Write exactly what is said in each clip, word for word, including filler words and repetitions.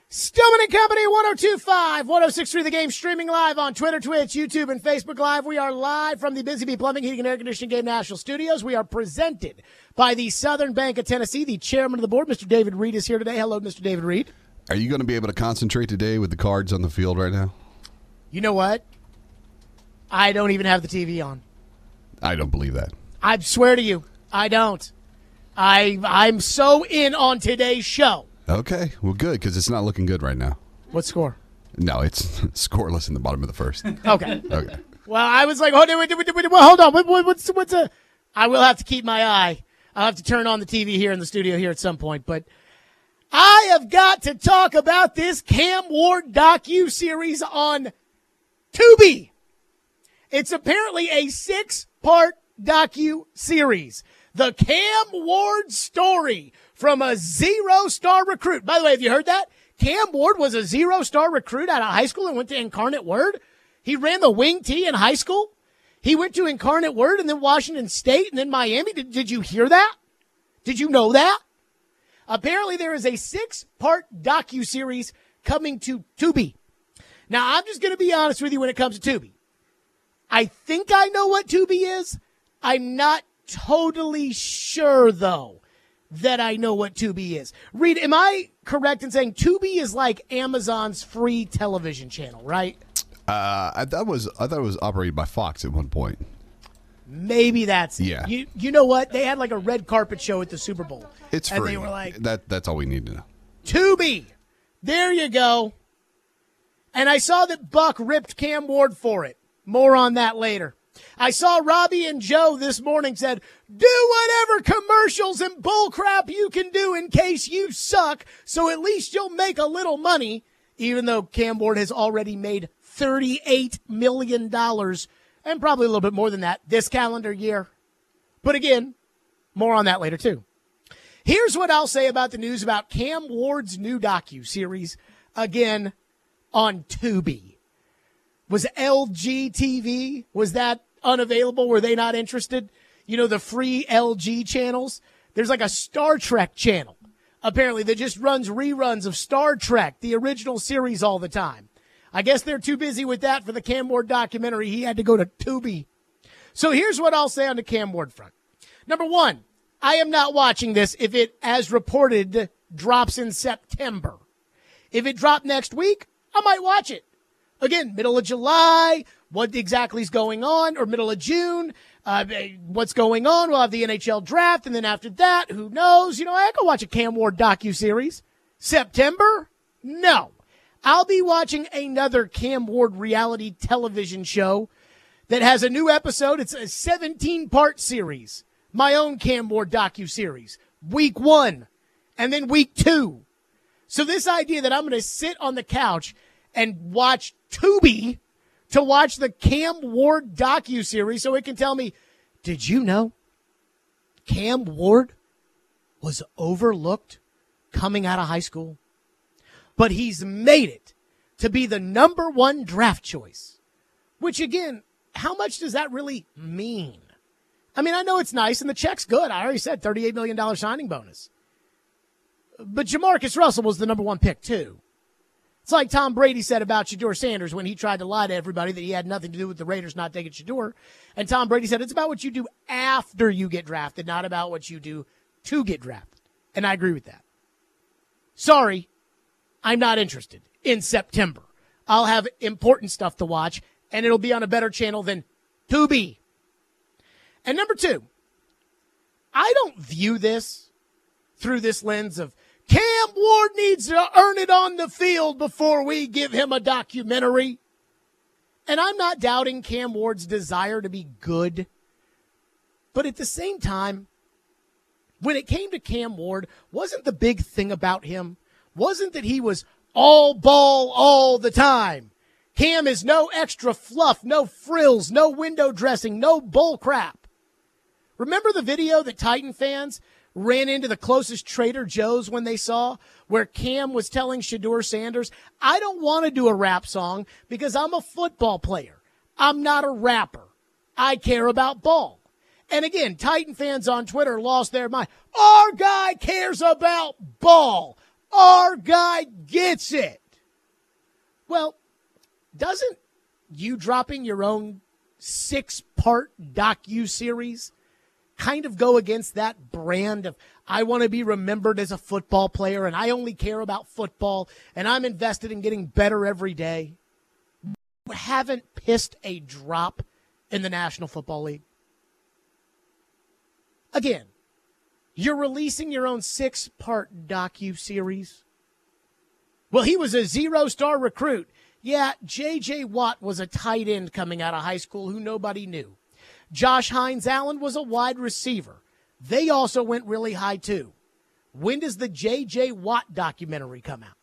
Stillman and Company, one oh two point five, one oh six point three The Game, streaming live on Twitter, Twitch, YouTube, and Facebook Live. We are live from the Busy Bee Plumbing, Heating, and Air Conditioning Game National Studios. We are presented by the Southern Bank of Tennessee. The chairman of the board, Mister David Reed, is here today. Hello, Mister David Reed. Are you going to be able to concentrate today with the Cards on the field right now? You know what? I don't even have the T V on. I don't believe that. I swear to you, I don't. I, I'm so in on today's show. Okay, well, good, because it's not looking good right now. What score? No, it's scoreless in the bottom of the first. Okay. Okay. Well, I was like, hold on, wait, wait, wait, well, hold on. What, what, what's, what's a? I will have to keep my eye. I'll have to turn on the T V here in the studio here at some point. But I have got to talk about this Cam Ward docu-series on Tubi. It's apparently a six-part docu-series. The Cam Ward story from a zero-star recruit. By the way, have you heard that? Cam Ward was a zero-star recruit out of high school and went to Incarnate Word. He ran the wing T in high school. He went to Incarnate Word and then Washington State and then Miami. Did, did you hear that? Did you know that? Apparently there is a six-part docu-series coming to Tubi. Now, I'm just going to be honest with you when it comes to Tubi. I think I know what Tubi is. I'm not totally sure, though, that I know what Tubi is. Reed, am I correct in saying Tubi is like Amazon's free television channel, right? Uh, I thought it was I thought it was operated by Fox at one point. Maybe that's it. Yeah. You you know what? They had like a red carpet show at the Super Bowl. It's and free. they were like, that that's all we need to know. Tubi. There you go. And I saw that Buck ripped Cam Ward for it. More on that later. I saw Robbie and Joe this morning said, do whatever commercials and bullcrap you can do in case you suck, so at least you'll make a little money, even though Cam Ward has already made thirty-eight million dollars, and probably a little bit more than that this calendar year. But again, more on that later too. Here's what I'll say about the news about Cam Ward's new docu-series, again, on Tubi. Was L G T V, was that unavailable? Were they not interested? You know, the free L G channels? There's like a Star Trek channel, apparently, that just runs reruns of Star Trek, the original series, all the time. I guess they're too busy with that for the Cam Ward documentary. He had to go to Tubi. So here's what I'll say on the Cam Ward front. Number one, I am not watching this if it, as reported, drops in September. If it dropped next week, I might watch it. Again, middle of July, what exactly is going on, or middle of June, uh, what's going on? We'll have the N H L draft, and then after that, who knows? You know, I could watch a Cam Ward docuseries. September? No. I'll be watching another Cam Ward reality television show that has a new episode. It's a seventeen-part series. My own Cam Ward docuseries. Week one, and then week two. So this idea that I'm going to sit on the couch and watch Tubi to watch the Cam Ward docuseries so it can tell me, did you know Cam Ward was overlooked coming out of high school? But he's made it to be the number one draft choice. Which, again, how much does that really mean? I mean, I know it's nice and the check's good. I already said thirty-eight million dollars signing bonus. But Jamarcus Russell was the number one pick, too. It's like Tom Brady said about Shedeur Sanders when he tried to lie to everybody that he had nothing to do with the Raiders not taking Shedeur. And Tom Brady said, it's about what you do after you get drafted, not about what you do to get drafted. And I agree with that. Sorry, I'm not interested in September. I'll have important stuff to watch, and it'll be on a better channel than Tubi. And number two, I don't view this through this lens of Cam Ward needs to earn it on the field before we give him a documentary. And I'm not doubting Cam Ward's desire to be good. But at the same time, when it came to Cam Ward, wasn't the big thing about him, wasn't that he was all ball all the time. Cam is no extra fluff, no frills, no window dressing, no bull crap. Remember the video that Titan fans ran into the closest Trader Joe's when they saw, where Cam was telling Shedeur Sanders, I don't want to do a rap song because I'm a football player. I'm not a rapper. I care about ball. And again, Titan fans on Twitter lost their mind. Our guy cares about ball. Our guy gets it. Well, doesn't you dropping your own six-part docu-series kind of go against that brand of, I want to be remembered as a football player and I only care about football and I'm invested in getting better every day? You haven't pissed a drop in the National Football League. Again, you're releasing your own six-part docu-series. Well, he was a zero-star recruit. Yeah, J J. Watt was a tight end coming out of high school who nobody knew. Josh Hines-Allen was a wide receiver. They also went really high, too. When does the J J. Watt documentary come out?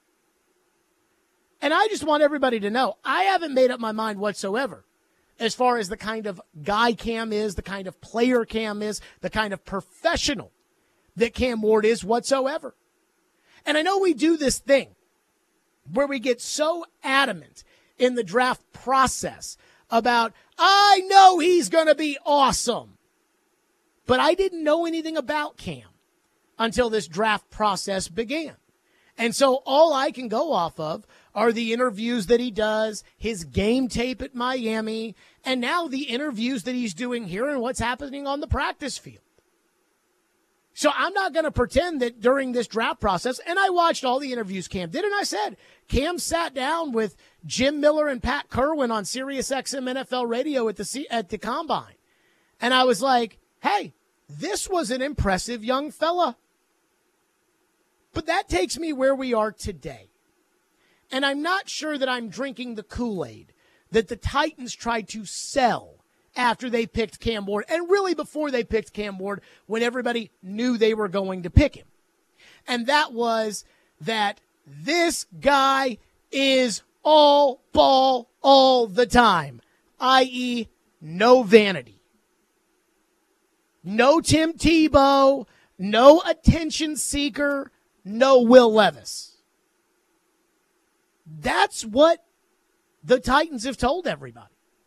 And I just want everybody to know, I haven't made up my mind whatsoever as far as the kind of guy Cam is, the kind of player Cam is, the kind of professional that Cam Ward is whatsoever. And I know we do this thing where we get so adamant in the draft process about, I know he's going to be awesome. But I didn't know anything about Cam until this draft process began. And so all I can go off of are the interviews that he does, his game tape at Miami, and now the interviews that he's doing here and what's happening on the practice field. So I'm not going to pretend that during this draft process, and I watched all the interviews Cam did, and I said, Cam sat down with Jim Miller and Pat Kerwin on Sirius X M N F L radio at the at the Combine. And I was like, hey, this was an impressive young fella. But that takes me where we are today. And I'm not sure that I'm drinking the Kool-Aid that the Titans tried to sell after they picked Cam Ward, and really before they picked Cam Ward, when everybody knew they were going to pick him. And that was that this guy is all ball all the time, that is no vanity. No Tim Tebow, no attention seeker, no Will Levis. That's what the Titans have told everybody.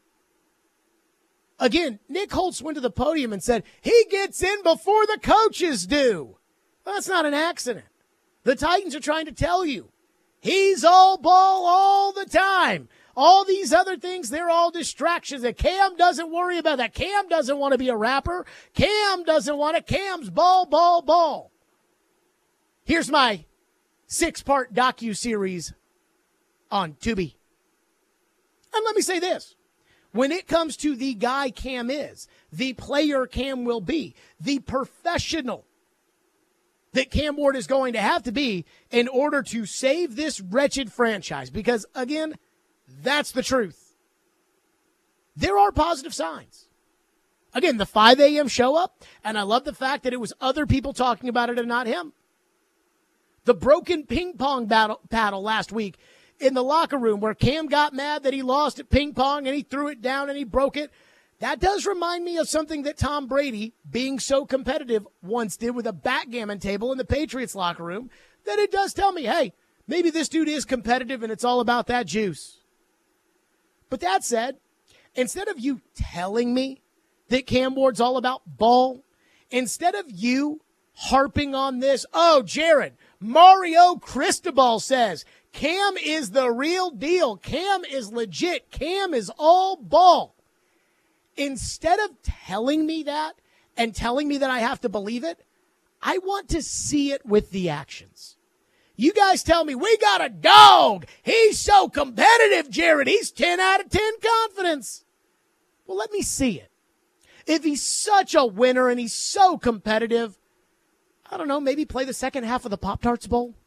Again, Nick Holtz went to the podium and said, he gets in before the coaches do. Well, that's not an accident. The Titans are trying to tell you, he's all ball all the time. All these other things, they're all distractions. That Cam doesn't worry about that. Cam doesn't want to be a rapper. Cam doesn't want it. Cam's ball, ball, ball. Here's my six-part docu-series on Tubi. And let me say this. When it comes to the guy Cam is, the player Cam will be, the professional that Cam Ward is going to have to be in order to save this wretched franchise. Because, again, that's the truth. There are positive signs. Again, the five a.m. show up, and I love the fact that it was other people talking about it and not him. The broken ping pong battle, paddle last week in the locker room where Cam got mad that he lost at ping pong and he threw it down and he broke it. That does remind me of something that Tom Brady, being so competitive, once did with a backgammon table in the Patriots locker room, that it does tell me, hey, maybe this dude is competitive and it's all about that juice. But that said, instead of you telling me that Cam Ward's all about ball, instead of you harping on this, oh, Jared, Mario Cristobal says, Cam is the real deal. Cam is legit. Cam is all ball. Instead of telling me that and telling me that I have to believe it, I want to see it with the actions. You guys tell me, we got a dog. He's so competitive, Jared. He's ten out of ten confidence. Well, let me see it. If he's such a winner and he's so competitive, I don't know, maybe play the second half of the Pop-Tarts Bowl.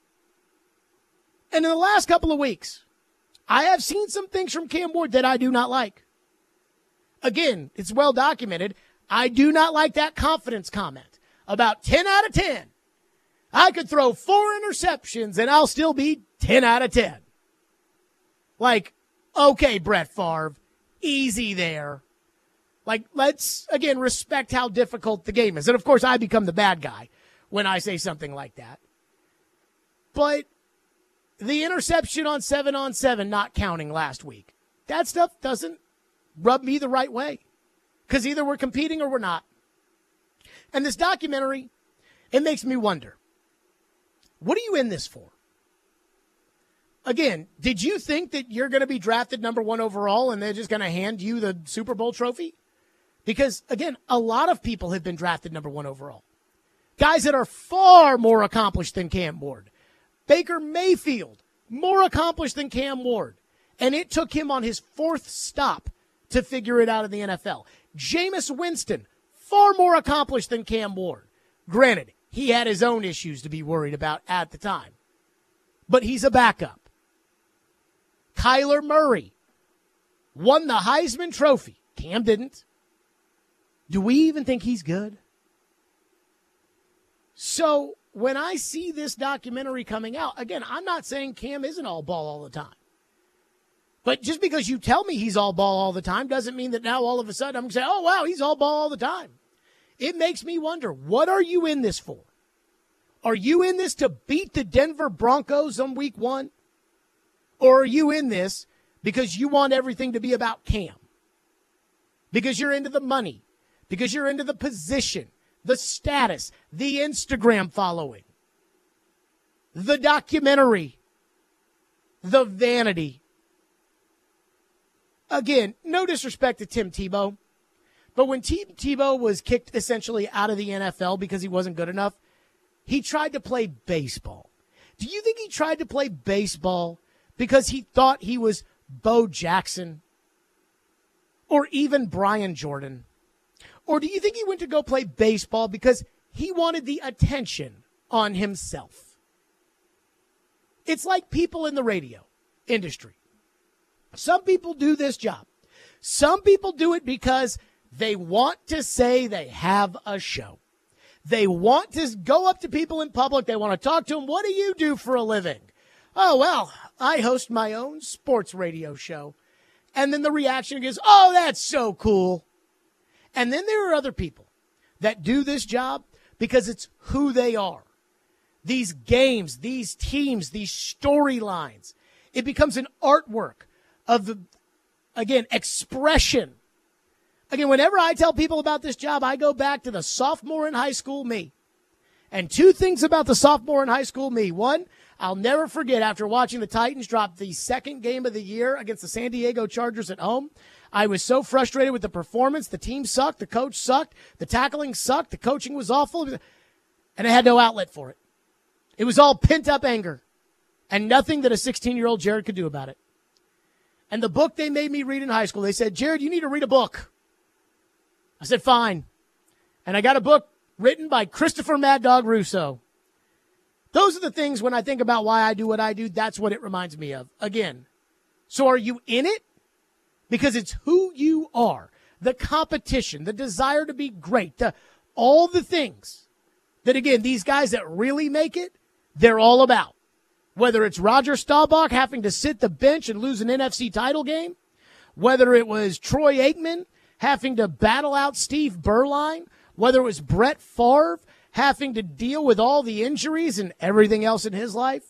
And in the last couple of weeks, I have seen some things from Cam Ward that I do not like. Again, it's well documented. I do not like that confidence comment about ten out of ten. I could throw four interceptions and I'll still be ten out of ten. Like, okay, Brett Favre, easy there. Like, let's, again, respect how difficult the game is. And, of course, I become the bad guy when I say something like that. But the interception on seven on seven not counting last week, that stuff doesn't rub me the right way. Because either we're competing or we're not. And this documentary, it makes me wonder, What are you in this for? Again, did you think that you're going to be drafted number one overall and they're just going to hand you the Super Bowl trophy? Because, again, a lot of people have been drafted number one overall. Guys that are far more accomplished than Cam Ward. Baker Mayfield, more accomplished than Cam Ward. And it took him on his fourth stop to figure it out in the N F L. Jameis Winston, far more accomplished than Cam Ward. Granted, he had his own issues to be worried about at the time. But he's a backup. Kyler Murray won the Heisman Trophy. Cam didn't. Do we even think he's good? So when I see this documentary coming out, again, I'm not saying Cam isn't all ball all the time. But just because you tell me he's all ball all the time doesn't mean that now all of a sudden I'm going to say, oh, wow, he's all ball all the time. It makes me wonder, what are you in this for? Are you in this to beat the Denver Broncos on week one? Or are you in this because you want everything to be about Cam? Because you're into the money. Because you're into the position, the status, the Instagram following, the documentary, the vanity. Again, no disrespect to Tim Tebow, but when Tim Tebow was kicked essentially out of the N F L because he wasn't good enough, he tried to play baseball. Do you think he tried to play baseball because he thought he was Bo Jackson or even Brian Jordan? Or do you think he went to go play baseball because he wanted the attention on himself? It's like people in the radio industry. Some people do this job. Some people do it because they want to say they have a show. They want to go up to people in public. They want to talk to them. What do you do for a living? Oh, well, I host my own sports radio show. And then the reaction is, oh, that's so cool. And then there are other people that do this job because it's who they are. These games, these teams, these storylines. It becomes an artwork of the, again, expression. Again, whenever I tell people about this job, I go back to the sophomore in high school me. And two things about the sophomore in high school me. One, I'll never forget after watching the Titans drop the second game of the year against the San Diego Chargers at home. I was so frustrated with the performance. The team sucked. The coach sucked. The tackling sucked. The coaching was awful. And I had no outlet for it. It was all pent-up anger and nothing that a sixteen-year-old Jared could do about it. And the book they made me read in high school, they said, Jared, you need to read a book. I said, fine. And I got a book written by Christopher Mad Dog Russo. Those are the things when I think about why I do what I do, that's what it reminds me of. Again, so are you in it? Because it's who you are, the competition, the desire to be great, the, all the things that, again, these guys that really make it, they're all about. Whether it's Roger Staubach having to sit the bench and lose an N F C title game, whether it was Troy Aikman having to battle out Steve Berline, whether it was Brett Favre having to deal with all the injuries and everything else in his life.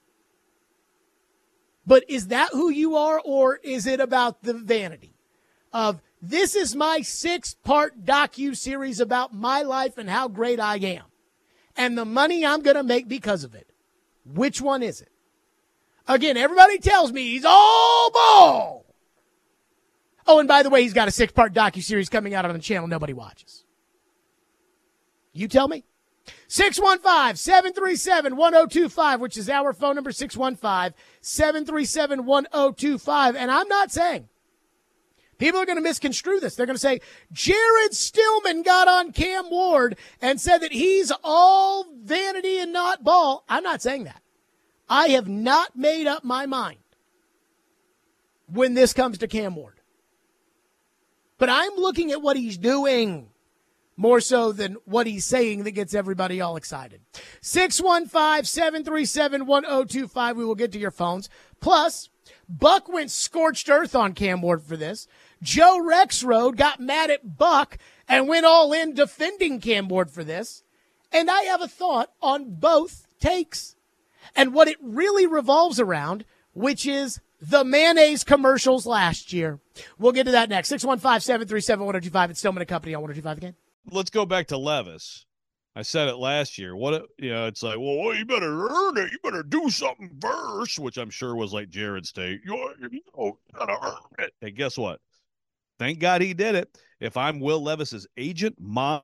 But is that who you are, or is it about the vanity of this is my six-part docu-series about my life and how great I am and the money I'm going to make because of it? Which one is it? Again, everybody tells me he's all ball. Oh, and by the way, he's got a six-part docu-series coming out on the channel nobody watches. You tell me. six one five, seven three seven, one oh two five, which is our phone number, six one five, seven three seven, one oh two five. And I'm not saying, people are going to misconstrue this. They're going to say, Jared Stillman got on Cam Ward and said that he's all vanity and not ball. I'm not saying that. I have not made up my mind when this comes to Cam Ward. But I'm looking at what he's doing more so than what he's saying that gets everybody all excited. six one five, seven three seven, one oh two five. We will get to your phones. Plus, Buck went scorched earth on Cam Ward for this. Joe Rexrode got mad at Buck and went all in defending Cam Ward for this. And I have a thought on both takes and what it really revolves around, which is the mayonnaise commercials last year. We'll get to that next. six one five, seven three seven, one oh two five. It's Stillman and Company on one oh two five again. Let's go back to Levis. I said it last year. What, you know, it's like, well, you better earn it. You better do something first, which I'm sure was like Jared State. You know, you gotta earn it. Hey, guess what? Thank God he did it. If I'm Will Levis's agent, mom,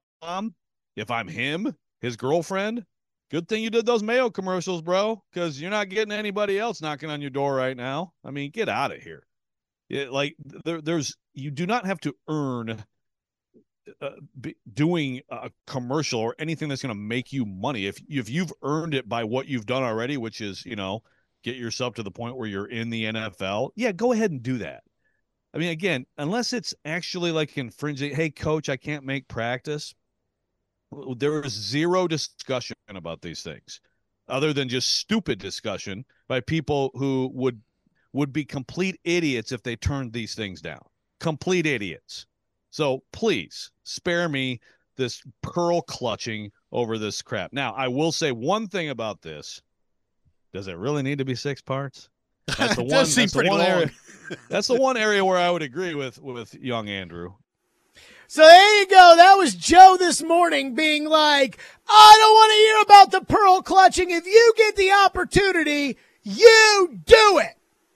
if I'm him, his girlfriend, good thing you did those Mayo commercials, bro, because you're not getting anybody else knocking on your door right now. I mean, get out of here. It, like there, there's, you do not have to earn uh, be, doing a commercial or anything that's going to make you money. If if you've earned it by what you've done already, which is, you know, get yourself to the point where you're in the N F L, yeah, go ahead and do that. I mean, again, unless it's actually like infringing, hey, coach, I can't make practice. There is zero discussion about these things other than just stupid discussion by people who would would be complete idiots if they turned these things down. Complete idiots. So please spare me this pearl clutching over this crap. Now, I will say one thing about this. Does it really need to be six parts? That's the one, does seem that's the pretty one long. area. That's the one area where I would agree with with young Andrew. So there you go. That was Joe this morning being like, I don't want to hear about the pearl clutching. If you get the opportunity, you do it.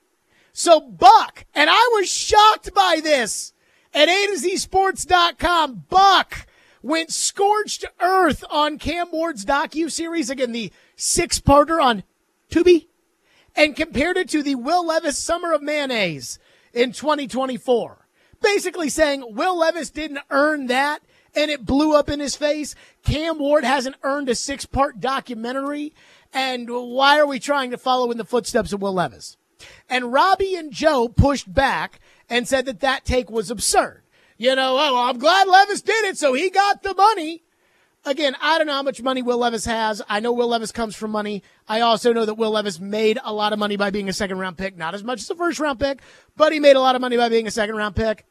So Buck, and I was shocked by this at A to Z Sports dot com, Buck went scorched earth on Cam Ward's docuseries, again, the six-parter on Tubi, and compared it to the Will Levis Summer of Mayonnaise in twenty twenty-four. Basically saying Will Levis didn't earn that, and it blew up in his face. Cam Ward hasn't earned a six-part documentary, and why are we trying to follow in the footsteps of Will Levis? And Robbie and Joe pushed back and said that that take was absurd. You know, oh, I'm glad Levis did it, so he got the money. Again, I don't know how much money Will Levis has. I know Will Levis comes from money. I also know that Will Levis made a lot of money by being a second-round pick. Not as much as a first-round pick, but he made a lot of money by being a second-round pick.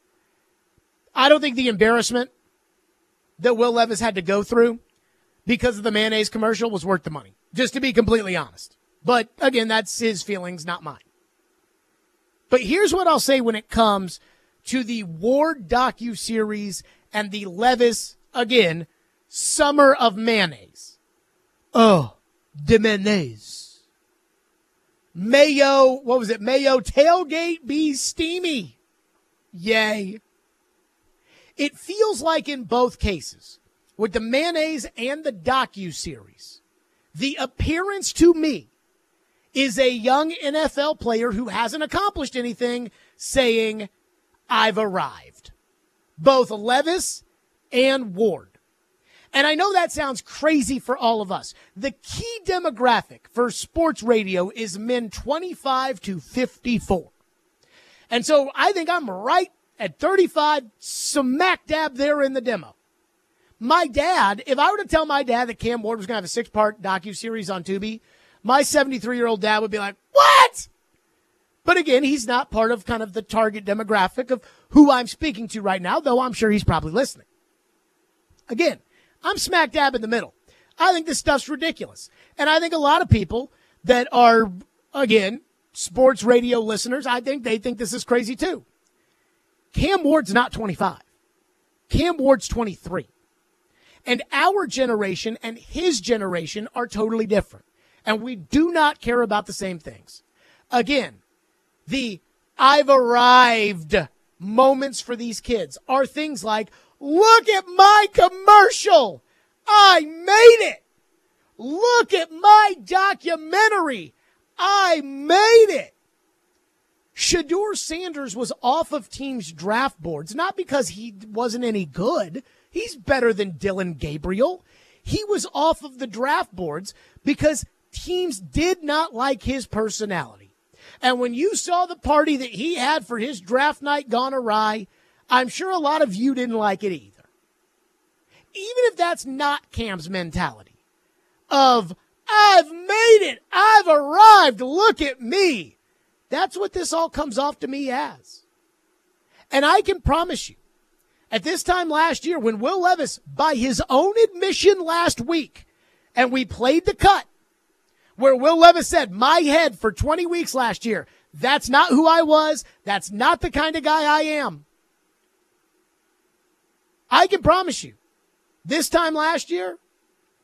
I don't think the embarrassment that Will Levis had to go through because of the mayonnaise commercial was worth the money, just to be completely honest. But, again, that's his feelings, not mine. But here's what I'll say when it comes to the Ward docuseries and the Levis, again, Summer of Mayonnaise. Oh, de mayonnaise. Mayo, what was it? Mayo tailgate be steamy. Yay. It feels like in both cases, with the mayonnaise and the docuseries, the appearance to me is a young N F L player who hasn't accomplished anything saying, I've arrived. Both Levis and Ward. And I know that sounds crazy for all of us. The key demographic for sports radio is men twenty-five to fifty-four. And so I think I'm right at thirty-five, smack dab there in the demo. My dad, if I were to tell my dad that Cam Ward was going to have a six-part docuseries on Tubi, my seventy-three-year-old dad would be like, what? But again, he's not part of kind of the target demographic of who I'm speaking to right now, though I'm sure he's probably listening. Again, I'm smack dab in the middle. I think this stuff's ridiculous. And I think a lot of people that are, again, sports radio listeners, I think they think this is crazy too. Cam Ward's not twenty-five. Cam Ward's twenty-three. And our generation and his generation are totally different. And we do not care about the same things. Again, the I've arrived moments for these kids are things like, look at my commercial. I made it. Look at my documentary. I made it. Shedeur Sanders was off of teams' draft boards, not because he wasn't any good. He's better than Dylan Gabriel. He was off of the draft boards because teams did not like his personality. And when you saw the party that he had for his draft night gone awry, I'm sure a lot of you didn't like it either. Even if that's not Cam's mentality of, I've made it, I've arrived, look at me. That's what this all comes off to me as. And I can promise you, at this time last year, when Will Levis, by his own admission last week, and we played the cut, where Will Levis said, my head for twenty weeks last year, that's not who I was, that's not the kind of guy I am. I can promise you, this time last year,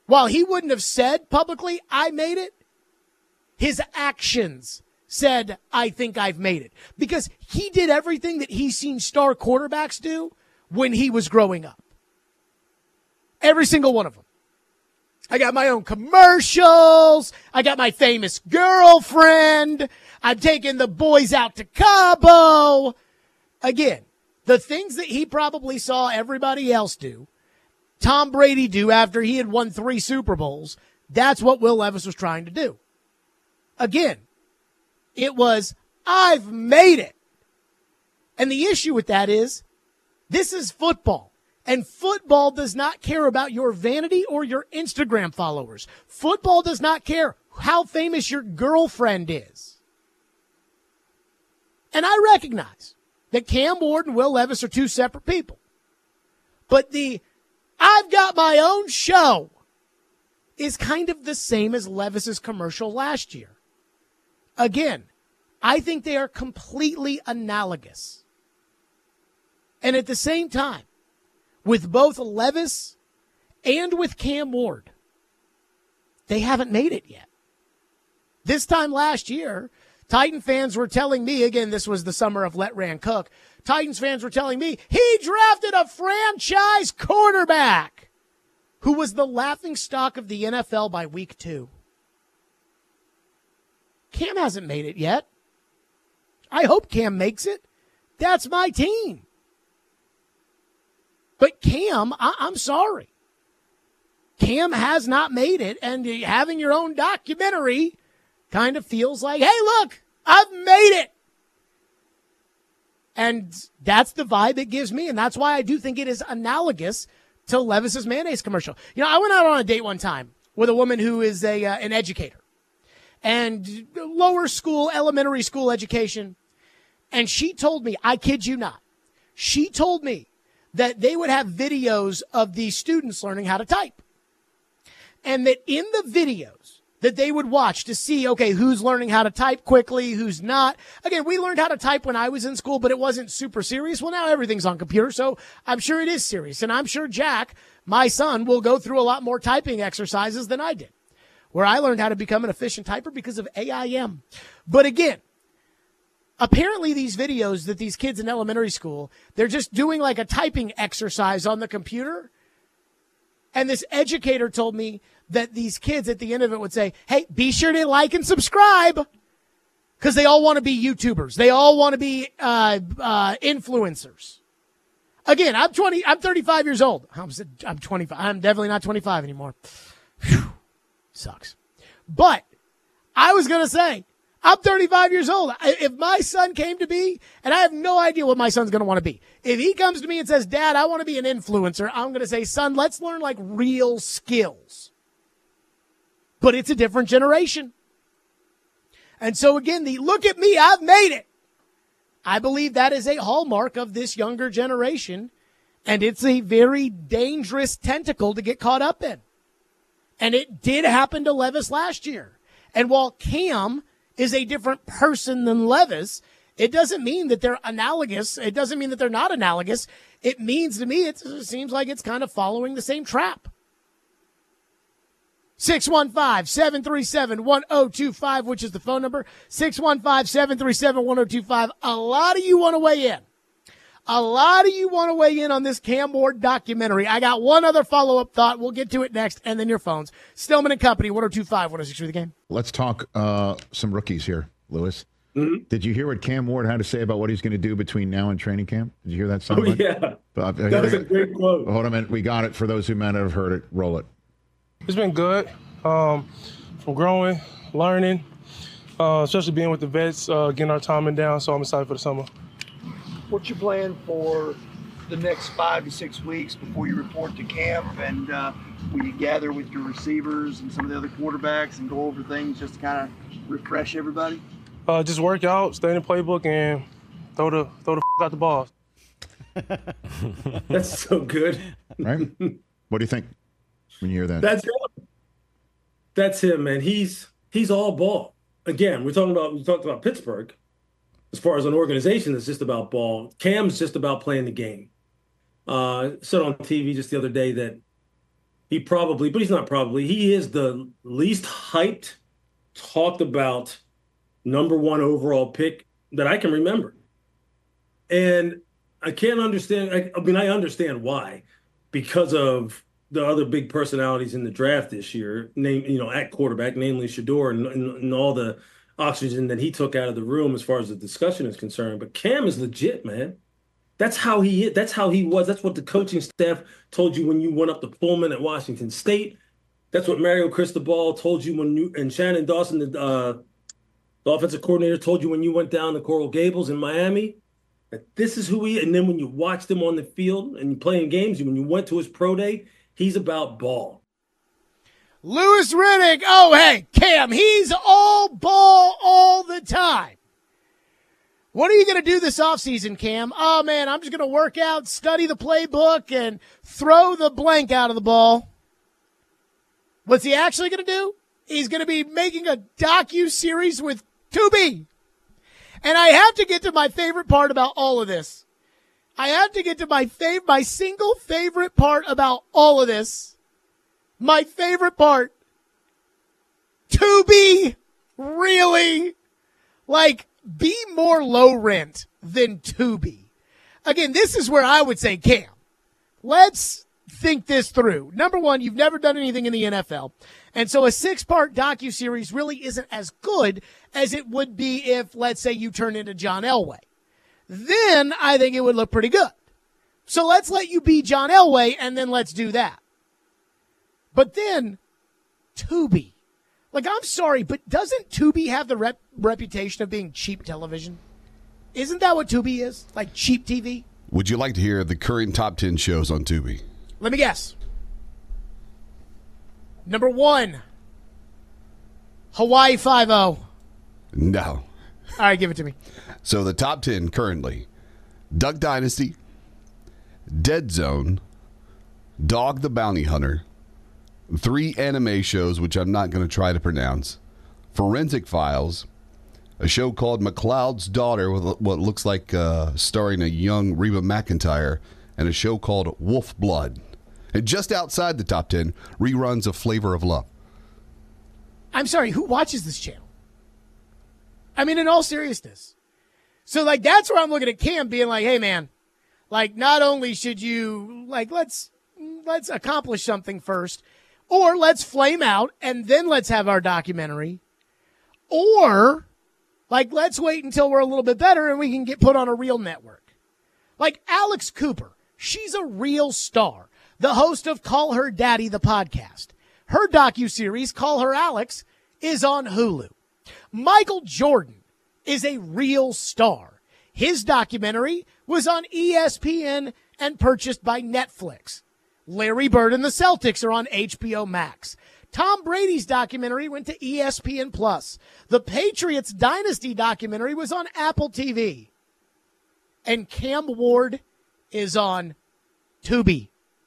while he wouldn't have said publicly, I made it, his actions said, I think I've made it. Because he did everything that he's seen star quarterbacks do when he was growing up. Every single one of them. I got my own commercials. I got my famous girlfriend. I'm taking the boys out to Cabo. Again, the things that he probably saw everybody else do, Tom Brady do after he had won three Super Bowls, that's what Will Levis was trying to do. Again, it was, I've made it. And the issue with that is, this is football. And football does not care about your vanity or your Instagram followers. Football does not care how famous your girlfriend is. And I recognize that Cam Ward and Will Levis are two separate people. But the I've got my own show is kind of the same as Levis's commercial last year. Again, I think they are completely analogous. And at the same time, with both Levis and with Cam Ward, they haven't made it yet. This time last year, Titan fans were telling me, again, this was the summer of Let Ran Cook, Titans fans were telling me he drafted a franchise quarterback who was the laughingstock of the N F L by week two. Cam hasn't made it yet. I hope Cam makes it. That's my team. But Cam, I- I'm sorry. Cam has not made it, and having your own documentary kind of feels like, hey, look, I've made it. And that's the vibe it gives me, and that's why I do think it is analogous to Levis's mayonnaise commercial. You know, I went out on a date one time with a woman who is a uh, an educator and lower school, elementary school education, and she told me, I kid you not, she told me that they would have videos of the students learning how to type. And that in the videos that they would watch to see, okay, who's learning how to type quickly, who's not. Again, we learned how to type when I was in school, but it wasn't super serious. Well, now everything's on computer, so I'm sure it is serious. And I'm sure Jack, my son, will go through a lot more typing exercises than I did, where I learned how to become an efficient typer because of A I M. But again, apparently these videos that these kids in elementary school, they're just doing like a typing exercise on the computer. And this educator told me that these kids at the end of it would say, hey, be sure to like and subscribe, because they all want to be YouTubers. They all want to be uh, uh, influencers. Again, I'm twenty. I'm thirty-five years old. I'm, I'm twenty-five. I'm definitely not twenty-five anymore. Whew. Sucks. But I was going to say, I'm thirty-five years old. If my son came to me, and I have no idea what my son's going to want to be. If he comes to me and says, Dad, I want to be an influencer, I'm going to say, son, let's learn like real skills. But it's a different generation. And so again, the look at me, I've made it. I believe that is a hallmark of this younger generation. And it's a very dangerous tentacle to get caught up in. And it did happen to Levis last year. And while Cam is a different person than Levis, it doesn't mean that they're analogous. It doesn't mean that they're not analogous. It means to me, it's, it seems like it's kind of following the same trap. six one five, seven three seven, one oh two five, which is the phone number. six one five, seven three seven, one oh two five. A lot of you want to weigh in. A lot of you want to weigh in on this Cam Ward documentary. I got one other follow-up thought. We'll get to it next, and then your phones. Stillman and Company, one oh two five, one oh six three The Game. Let's talk uh, some rookies here, Lewis. Mm-hmm. Did you hear what Cam Ward had to say about what he's going to do between now and training camp? Did you hear that Oh, soundbite? yeah. Uh, That was a great quote. Hold on a minute. We got it for those who might have heard it. Roll it. It's been good. Um, from growing, learning, uh, especially being with the vets, uh, getting our timing down. So I'm excited for the summer. What's your plan for the next five to six weeks before you report to camp, and uh, will you gather with your receivers and some of the other quarterbacks and go over things just to kind of refresh everybody? Uh, just work out, stay in the playbook, and throw the throw the f- out the balls. That's so good. Right? What do you think when you hear that? That's him. That's him, man. He's he's all ball. Again, we're talking about we talked about Pittsburgh. As far as an organization, it's just about ball. Cam's just about playing the game. Uh, said on T V just the other day that, he probably, but he's not probably, he is the least hyped, talked about number one overall pick that I can remember. And I can't understand. I, I mean, I understand why, because of the other big personalities in the draft this year, name, you know, at quarterback, namely Shedeur, and, and, and all the oxygen that he took out of the room as far as the discussion is concerned. But Cam is legit, man. That's how he is. That's how he was. That's what the coaching staff told you when you went up to Pullman at Washington State. That's what Mario Cristobal told you when you, and Shannon Dawson, the, uh, the offensive coordinator, told you when you went down to Coral Gables in Miami. That this is who he is. And then when you watched him on the field and you playing games, when you went to his pro day, he's about ball. Louis Riddick. Oh, hey, Cam, he's all ball all the time. What are you going to do this offseason, Cam? Oh, man, I'm just going to work out, study the playbook, and throw the blank out of the ball. What's he actually going to do? He's going to be making a docu-series with Tubi. And I have to get to my favorite part about all of this. I have to get to my fav- my single favorite part about all of this. My favorite part. Tubi? Really? Like, be more low rent than Tubi. Again, this is where I would say, Cam, let's think this through. Number one, you've never done anything in the N F L. And so a six-part docuseries really isn't as good as it would be if, let's say, you turn into John Elway. Then I think it would look pretty good. So let's let you be John Elway, and then let's do that. But then, Tubi. Like, I'm sorry, but doesn't Tubi have the rep- reputation of being cheap television? Isn't that what Tubi is? Like cheap T V? Would you like to hear the current top ten shows on Tubi? Let me guess. Number one, Hawaii Five-O. No. All right, give it to me. So the top ten currently, Duck Dynasty, Dead Zone, Dog the Bounty Hunter, three anime shows, which I'm not going to try to pronounce, Forensic Files, a show called McCloud's Daughter, with what looks like uh, starring a young Reba McEntire, and a show called Wolf Blood. And just outside the top ten, reruns of Flavor of Love. I'm sorry, who watches this channel? I mean, in all seriousness. So, like, that's where I'm looking at Cam being like, hey, man, like, not only should you, like, let's let's accomplish something first, or let's flame out, and then let's have our documentary, or, like, let's wait until we're a little bit better and we can get put on a real network. Like, Alex Cooper, she's a real star, the host of Call Her Daddy, the podcast. Her docuseries, Call Her Alex, is on Hulu. Michael Jordan is a real star. His documentary was on E S P N and purchased by Netflix. Larry Bird and the Celtics are on H B O Max. Tom Brady's documentary went to E S P N Plus. The Patriots Dynasty documentary was on Apple T V. And Cam Ward is on Tubi.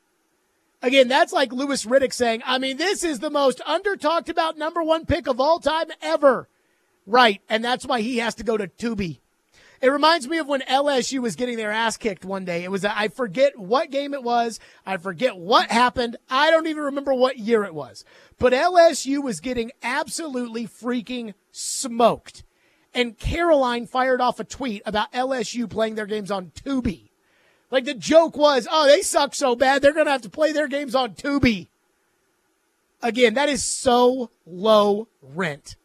Again, that's like Louis Riddick saying, I mean, this is the most under-talked about number one pick of all time ever. Right, and that's why he has to go to Tubi. It reminds me of when L S U was getting their ass kicked one day. It was, I forget what game it was. I forget what happened. I don't even remember what year it was. But L S U was getting absolutely freaking smoked. And Caroline fired off a tweet about L S U playing their games on Tubi. Like, the joke was, oh, they suck so bad, they're going to have to play their games on Tubi. Again, that is so low rent.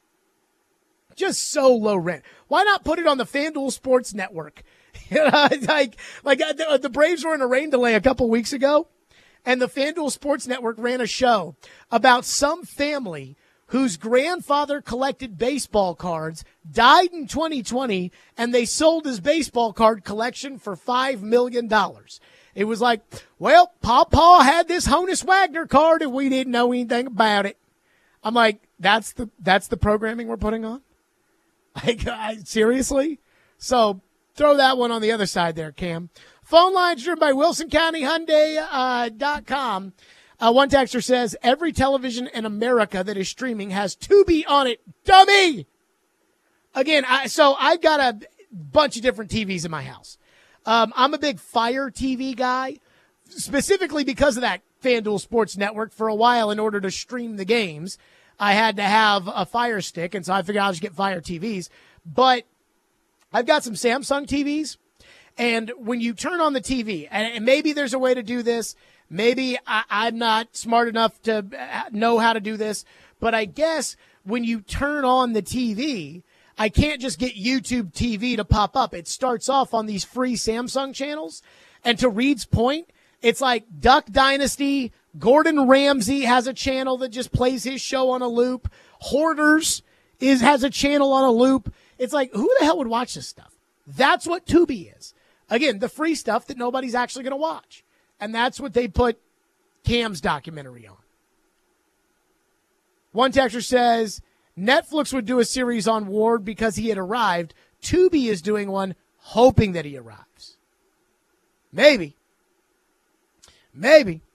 Just so low rent. Why not put it on the FanDuel Sports Network? You know, like, like the, the Braves were in a rain delay a couple weeks ago, and the FanDuel Sports Network ran a show about some family whose grandfather collected baseball cards, died in twenty twenty, and they sold his baseball card collection for five million dollars. It was like, well, Pawpaw had this Honus Wagner card, and we didn't know anything about it. I'm like, that's the that's the programming we're putting on? Like, I, seriously? So throw that one on the other side there, Cam. Phone lines driven by Wilson County Hyundai uh, dot com. Uh, one texter says, every television in America that is streaming has Tubi on it. Dummy! Again, I, so I've got a bunch of different T Vs in my house. Um, I'm a big Fire T V guy, specifically because of that FanDuel Sports Network for a while in order to stream the games. I had to have a Fire Stick, and so I figured I'll just get Fire T Vs. But I've got some Samsung T Vs, and when you turn on the T V, and maybe there's a way to do this, maybe I, I'm not smart enough to know how to do this, but I guess when you turn on the T V, I can't just get YouTube T V to pop up. It starts off on these free Samsung channels, and to Reed's point, it's like Duck Dynasty. Gordon Ramsay has a channel that just plays his show on a loop. Hoarders is has a channel on a loop. It's like, who the hell would watch this stuff? That's what Tubi is. Again, the free stuff that nobody's actually going to watch. And that's what they put Cam's documentary on. One texter says, Netflix would do a series on Ward because he had arrived. Tubi is doing one hoping that he arrives. Maybe. Maybe.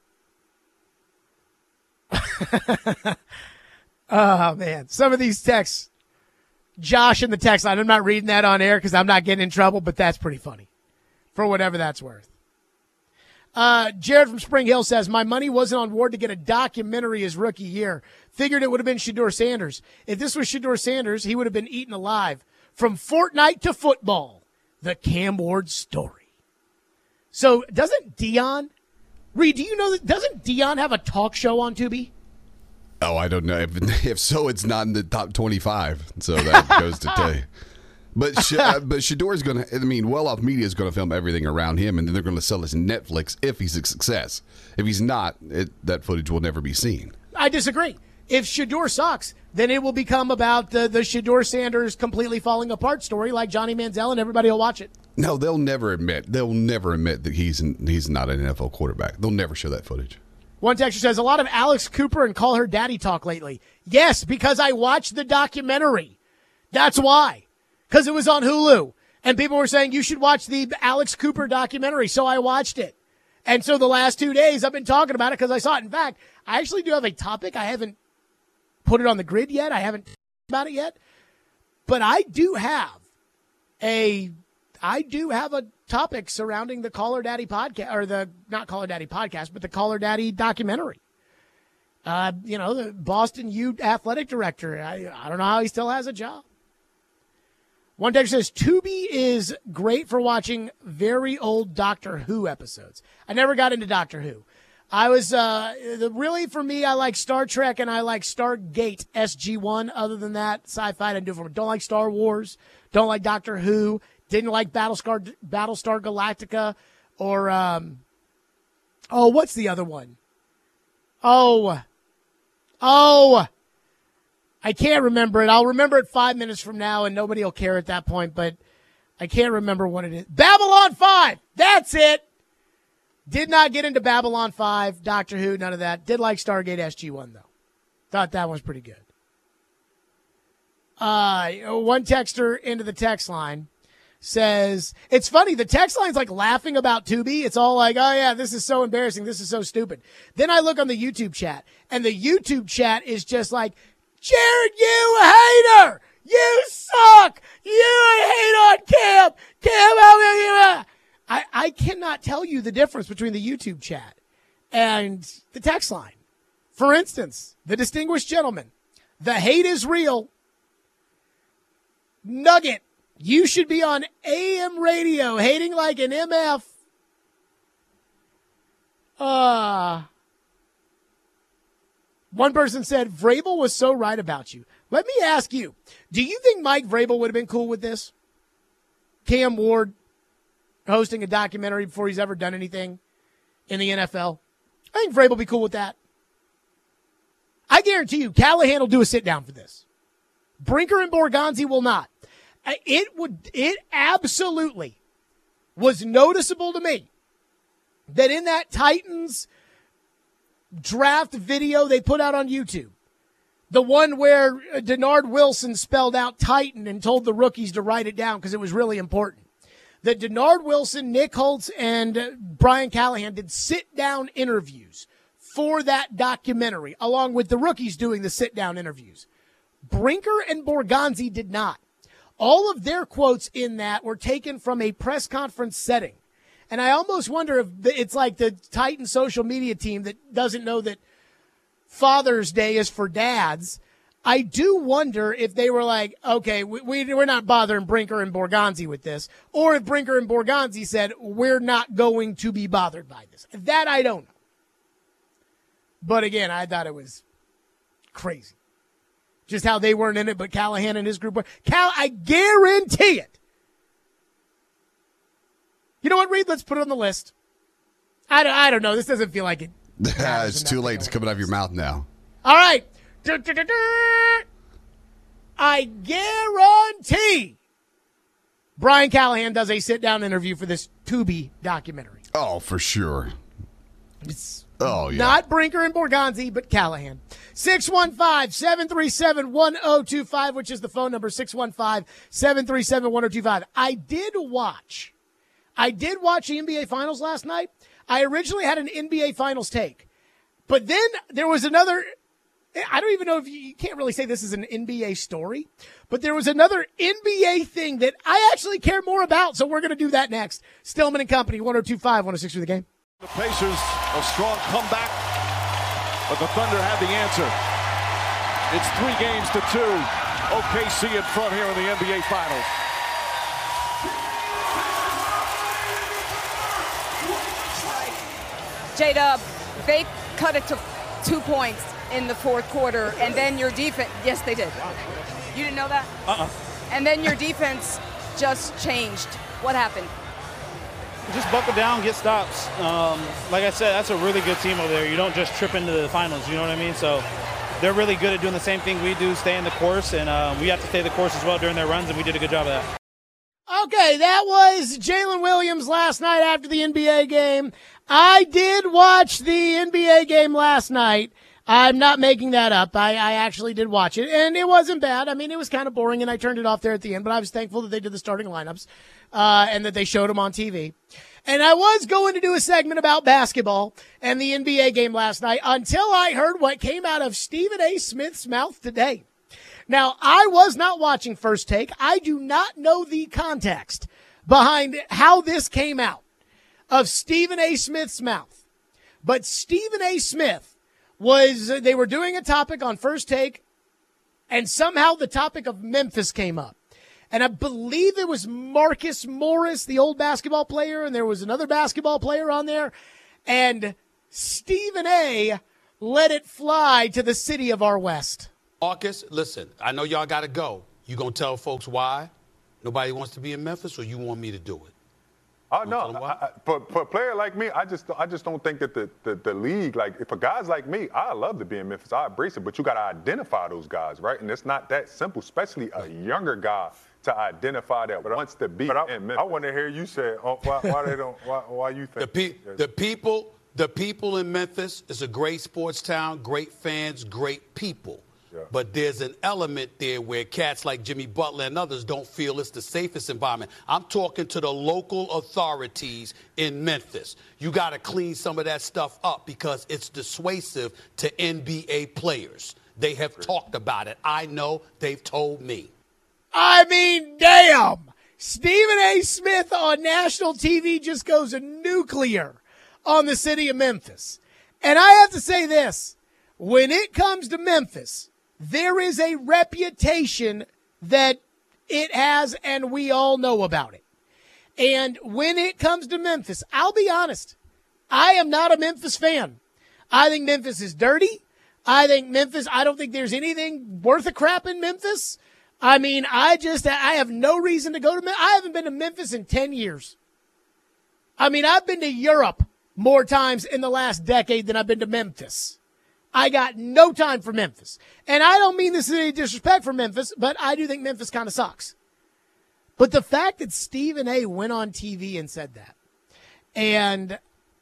Oh, man. Some of these texts. Josh in the text line. I'm not reading that on air because I'm not getting in trouble, but that's pretty funny for whatever that's worth. Uh, Jared from Spring Hill says, my money wasn't on Ward to get a documentary his rookie year. Figured it would have been Shedeur Sanders. If this was Shedeur Sanders, he would have been eaten alive. From Fortnite to football, the Cam Ward story. So doesn't Dion, Reed, do you know that, doesn't Dion have a talk show on Tubi? Oh, I don't know. If, if so, it's not in the top twenty-five. So that goes to tell you. But Sh- uh, but Shedeur's going to, I mean, Well Off Media is going to film everything around him, and then they're going to sell it to Netflix if he's a success. If he's not, it, that footage will never be seen. I disagree. If Shedeur sucks, then it will become about the, the Shedeur Sanders completely falling apart story like Johnny Manziel, and everybody will watch it. No, they'll never admit. They'll never admit that he's in, he's not an N F L quarterback. They'll never show that footage. One texter says, a lot of Alex Cooper and Call Her Daddy talk lately. Yes, because I watched the documentary. That's why. Because it was on Hulu. And people were saying, you should watch the Alex Cooper documentary. So I watched it. And so the last two days I've been talking about it because I saw it. In fact, I actually do have a topic. I haven't put it on the grid yet. I haven't talked about it yet. But I do have a, I do have a topic surrounding the Call Her Daddy podcast, or the, not Call Her Daddy podcast, but the Call Her Daddy documentary. Uh, you know, the Boston U athletic director. I, I don't know how he still has a job. One texter says, Tubi is great for watching very old Doctor Who episodes. I never got into Doctor Who. I was, uh, the, really for me, I like Star Trek and I like Stargate S G one. Other than that, sci-fi I didn't do it for me. Don't like Star Wars. Don't like Doctor Who. Didn't like Battlestar, Battlestar Galactica or, um, oh, what's the other one? Oh, oh, I can't remember it. I'll remember it five minutes from now and nobody will care at that point, but I can't remember what it is. Babylon five. That's it. Did not get into Babylon five, Doctor Who, none of that. Did like Stargate S G one though. Thought that was pretty good. Uh, one texter into the text line says, it's funny, the text line's like laughing about Tubi. It's all like, oh yeah, this is so embarrassing. This is so stupid. Then I look on the YouTube chat, and the YouTube chat is just like, Jared, you hater! You suck! You hate on Cam! Cam, I, I cannot tell you the difference between the YouTube chat and the text line. For instance, the distinguished gentleman, the hate is real. Nugget, you should be on A M radio, hating like an M F. Uh, one person said, Vrabel was so right about you. Let me ask you, do you think Mike Vrabel would have been cool with this? Cam Ward hosting a documentary before he's ever done anything in the N F L? I think Vrabel will be cool with that. I guarantee you, Callahan will do a sit down for this. Brinker and Borgonzi will not. It would, it absolutely was noticeable to me that in that Titans draft video they put out on YouTube, the one where Denard Wilson spelled out Titan and told the rookies to write it down because it was really important, that Denard Wilson, Nick Holtz, and Brian Callahan did sit-down interviews for that documentary, along with the rookies doing the sit-down interviews. Brinker and Borgonzi did not. All of their quotes in that were taken from a press conference setting. And I almost wonder if it's like the Titan social media team that doesn't know that Father's Day is for dads. I do wonder if they were like, okay, we, we, we're not bothering Brinker and Borgonzi with this. Or if Brinker and Borgonzi said, we're not going to be bothered by this. That I don't know. But again, I thought it was crazy. Just how they weren't in it, but Callahan and his group were. Cal, I guarantee it. You know what, Reed? Let's put it on the list. I don't, I don't know. This doesn't feel like it. It's too late. It's coming out of your mouth now. All right. I guarantee Brian Callahan does a sit-down interview for this Tubi documentary. Oh, for sure. It's oh, yeah. Not Brinker and Borgonzi, but Callahan. six one five, seven three seven, one oh two five, which is the phone number, six one five, seven three seven, one oh two five. I did watch. I did watch the N B A Finals last night. I originally had an N B A Finals take. But then there was another, I don't even know if you, you can't really say this is an N B A story, but there was another N B A thing that I actually care more about, so we're going to do that next. Stillman and Company, one oh two five, one oh six for the game. The Pacers, a strong comeback, but the Thunder had the answer. It's three games to two. O K C in front here in the N B A Finals. J-Dub, they cut it to two points in the fourth quarter, and then your defense, yes, they did. You didn't know that? Uh-uh. And then your defense just changed. What happened? Just buckle down, get stops. Um, like I said, that's a really good team over there. You don't just trip into the finals, you know what I mean? So they're really good at doing the same thing we do, stay in the course, and uh, we have to stay the course as well during their runs, and we did a good job of that. Okay, that was Jalen Williams last night after the N B A game. I did watch the N B A game last night. I'm not making that up. I, I actually did watch it, and it wasn't bad. I mean, it was kind of boring, and I turned it off there at the end, but I was thankful that they did the starting lineups uh, and that they showed them on T V. And I was going to do a segment about basketball and the N B A game last night until I heard what came out of Stephen A. Smith's mouth today. Now, I was not watching First Take. I do not know the context behind how this came out of Stephen A. Smith's mouth. But Stephen A. Smith was, they were doing a topic on First Take, and somehow the topic of Memphis came up. And I believe it was Marcus Morris, the old basketball player, and there was another basketball player on there. And Stephen A. let it fly to the city of our West. Marcus, listen, I know y'all got to go. You going to tell folks why nobody wants to be in Memphis, or you want me to do it? Oh, no. I, I, for, for a player like me, I just I just don't think that the, the, the league, like, for guys like me, I love to be in Memphis. I embrace it, but you got to identify those guys, right? And it's not that simple, especially a younger guy to identify that wants to be but I, in Memphis. I want to hear you say oh, why, why they don't, why, why you think. The, pe- the people, the people in Memphis is a great sports town, great fans, great people. Yeah. But there's an element there where cats like Jimmy Butler and others don't feel it's the safest environment. I'm talking to the local authorities in Memphis. You got to clean some of that stuff up because it's dissuasive to N B A players. They have Great. talked about it. I know they've told me. I mean, damn. Stephen A. Smith on national T V just goes nuclear on the city of Memphis. And I have to say this. When it comes to Memphis, there is a reputation that it has, and we all know about it. And when it comes to Memphis, I'll be honest, I am not a Memphis fan. I think Memphis is dirty. I think Memphis, I don't think there's anything worth a crap in Memphis. I mean, I just, I have no reason to go to Memphis. I haven't been to Memphis in ten years. I mean, I've been to Europe more times in the last decade than I've been to Memphis. I got no time for Memphis. And I don't mean this is any disrespect for Memphis, but I do think Memphis kind of sucks. But the fact that Stephen A. went on T V and said that, and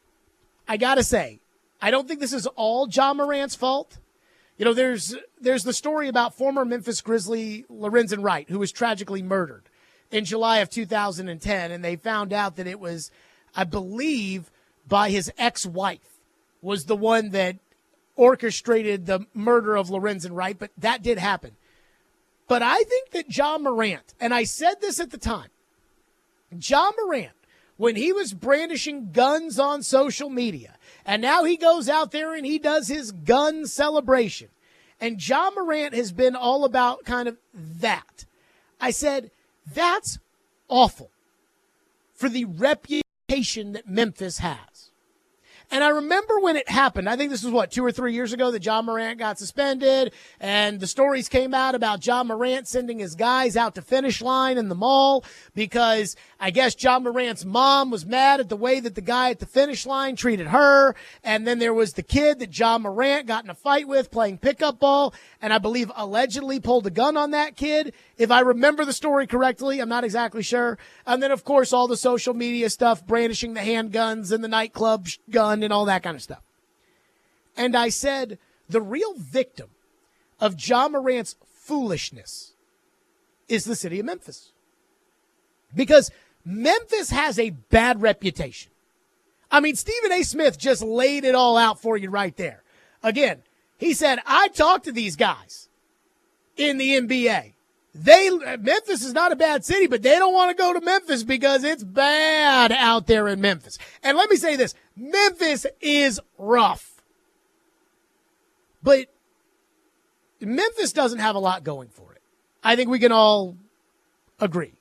I got to say, I don't think this is all Ja Morant's fault. You know, there's there's the story about former Memphis Grizzly Lorenzen Wright, who was tragically murdered in July of two thousand ten, and they found out that it was, I believe, by his ex-wife was the one that orchestrated the murder of Lorenzen Wright, but that did happen. But I think that Ja Morant, and I said this at the time, Ja Morant when he was brandishing guns on social media, and now he goes out there and he does his gun celebration, and Ja Morant has been all about kind of that. I said, that's awful for the reputation that Memphis has. And I remember when it happened, I think this was what, two or three years ago that Ja Morant got suspended, and the stories came out about Ja Morant sending his guys out to finish line in the mall because I guess Ja Morant's mom was mad at the way that the guy at the finish line treated her. And then there was the kid that Ja Morant got in a fight with playing pickup ball, and I believe allegedly pulled a gun on that kid. If I remember the story correctly, I'm not exactly sure. And then, of course, all the social media stuff, brandishing the handguns and the nightclub gun and all that kind of stuff. And I said, the real victim of Ja Morant's foolishness is the city of Memphis. Because Memphis has a bad reputation. I mean, Stephen A. Smith just laid it all out for you right there. Again, he said, I talked to these guys in the N B A. They Memphis is not a bad city, but they don't want to go to Memphis because it's bad out there in Memphis. And let me say this, Memphis is rough. But Memphis doesn't have a lot going for it. I think we can all agree.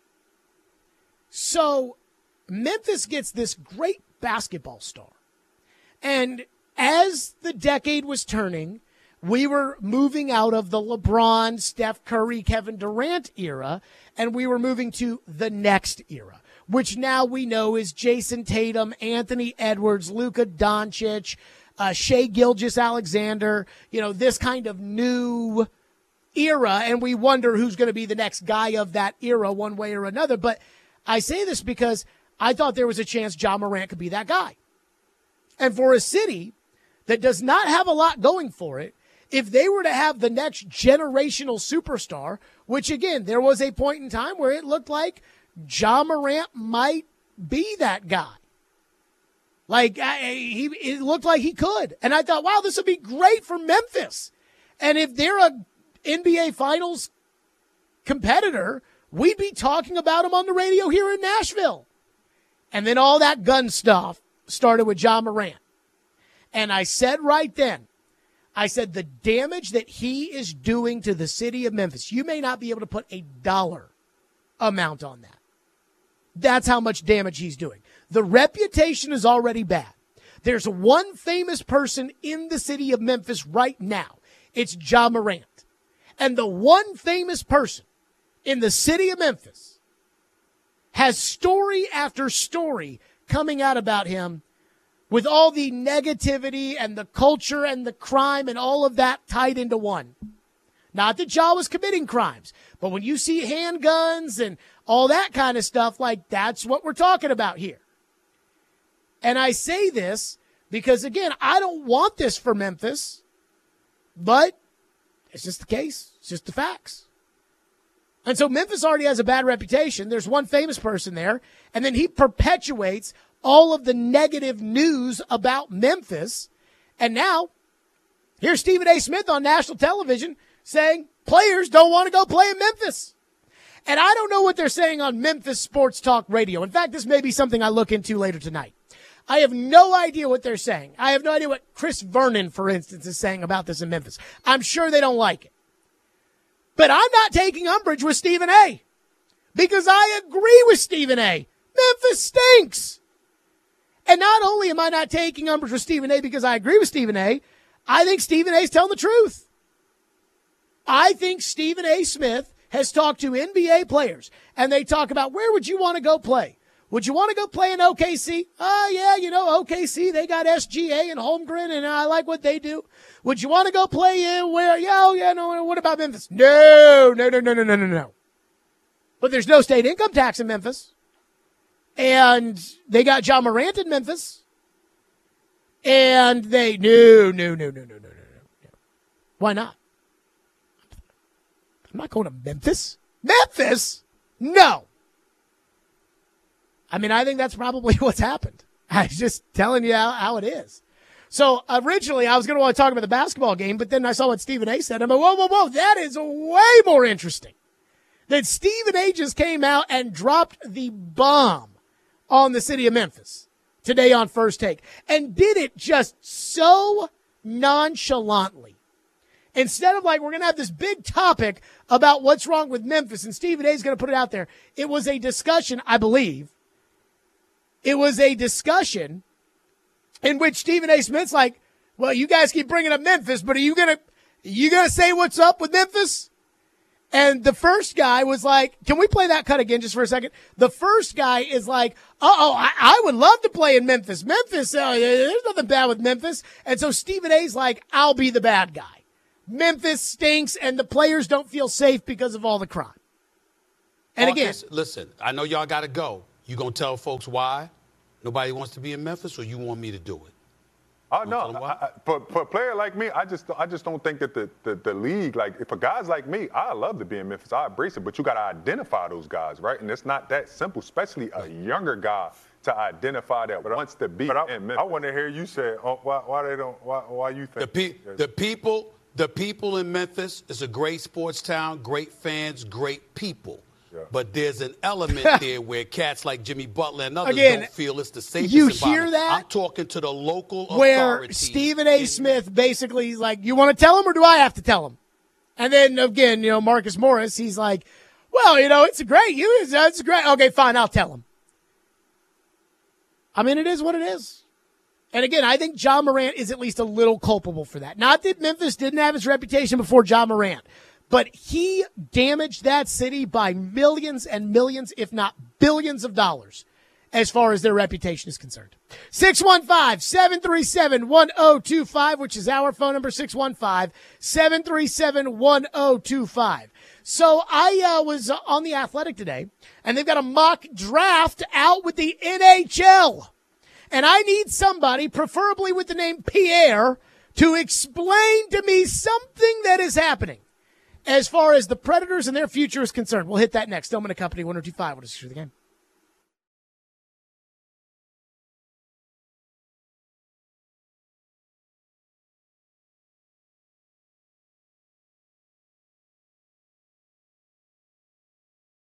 So Memphis gets this great basketball star. And as the decade was turning, we were moving out of the LeBron, Steph Curry, Kevin Durant era, and we were moving to the next era, which now we know is Jason Tatum, Anthony Edwards, Luka Doncic, uh, Shai Gilgeous-Alexander, you know, this kind of new era, and we wonder who's going to be the next guy of that era one way or another. But I say this because I thought there was a chance Ja Morant could be that guy. And for a city that does not have a lot going for it, if they were to have the next generational superstar, which, again, there was a point in time where it looked like Ja Morant might be that guy. Like, I, he, it looked like he could. And I thought, wow, this would be great for Memphis. And if they're a N B A Finals competitor, we'd be talking about him on the radio here in Nashville. And then all that gun stuff started with Ja Morant. And I said right then, I said the damage that he is doing to the city of Memphis, you may not be able to put a dollar amount on that. That's how much damage he's doing. The reputation is already bad. There's one famous person in the city of Memphis right now. It's Ja Morant. And the one famous person in the city of Memphis has story after story coming out about him with all the negativity and the culture and the crime and all of that tied into one. Not that Ja was committing crimes, but when you see handguns and all that kind of stuff, like, that's what we're talking about here. And I say this because, again, I don't want this for Memphis, but it's just the case. It's just the facts. And so Memphis already has a bad reputation. There's one famous person there, and then he perpetuates all of the negative news about Memphis. And now, here's Stephen A. Smith on national television saying players don't want to go play in Memphis. And I don't know what they're saying on Memphis Sports Talk Radio. In fact, this may be something I look into later tonight. I have no idea what they're saying. I have no idea what Chris Vernon, for instance, is saying about this in Memphis. I'm sure they don't like it. But I'm not taking umbrage with Stephen A. because I agree with Stephen A. Memphis stinks. And not only am I not taking umbrage with Stephen A. because I agree with Stephen A., I think Stephen A. is telling the truth. I think Stephen A. Smith has talked to N B A players, and they talk about, where would you want to go play? Would you want to go play in O K C? Oh, yeah, you know, O K C, they got S G A and Holmgren, and I like what they do. Would you want to go play in where? Yeah, oh, yeah, no, what about Memphis? No, no, no, no, no, no, no, no. But there's no state income tax in Memphis. And they got Ja Morant in Memphis. And they, no, no, no, no, no, no, no, no. Why not? I'm not going to Memphis. Memphis? No. I mean, I think that's probably what's happened. I'm just telling you how, how it is. So originally I was going to want to talk about the basketball game, but then I saw what Stephen A. said. I'm like, whoa, whoa, whoa, that is way more interesting. That Stephen A. just came out and dropped the bomb on the city of Memphis today on First Take, and did it just so nonchalantly. Instead of like, we're going to have this big topic about what's wrong with Memphis, and Stephen A is going to put it out there. It was a discussion, I believe. It was a discussion in which Stephen A. Smith's like, well, you guys keep bringing up Memphis, but are you going to, you going to say what's up with Memphis? And the first guy was like, can we play that cut again just for a second? The first guy is like, uh-oh, I, I would love to play in Memphis. Memphis, uh, there's nothing bad with Memphis. And so Stephen A's like, I'll be the bad guy. Memphis stinks, and the players don't feel safe because of all the crime. And Marcus, again, listen, I know y'all got to go. You going to tell folks why nobody wants to be in Memphis, or you want me to do it? Oh no! I, I, for, for a player like me, I just I just don't think that the, the, the league, like, if a guy's like me, I love to be in Memphis. I embrace it, but you got to identify those guys, right? And it's not that simple, especially a younger guy to identify that but wants to be but I, in Memphis. I want to hear you say oh, why why they don't why why you think the, pe- the people the people in Memphis is a great sports town, great fans, great people. Yeah. But there's an element there where cats like Jimmy Butler and others Again, don't feel it's the safest you environment. hear that? I'm talking to the local where authorities. Stephen A. Smith basically is like, you want to tell him or do I have to tell him? And then again, you know, Marcus Morris, he's like, well, you know, it's a great, you, it's a great. Okay, fine, I'll tell him. I mean, it is what it is. And again, I think Ja Morant is at least a little culpable for that. Not that Memphis didn't have his reputation before Ja Morant, but he damaged that city by millions and millions, if not billions of dollars, as far as their reputation is concerned. six one five, seven three seven, one oh two five, which is our phone number, six one five, seven three seven, one oh two five. So I uh, was on The Athletic today, and they've got a mock draft out with the N H L. And I need somebody, preferably with the name Pierre, to explain to me something that is happening as far as the Predators and their future is concerned. We'll hit that next. Tillman and Company, one oh two five. What is the game?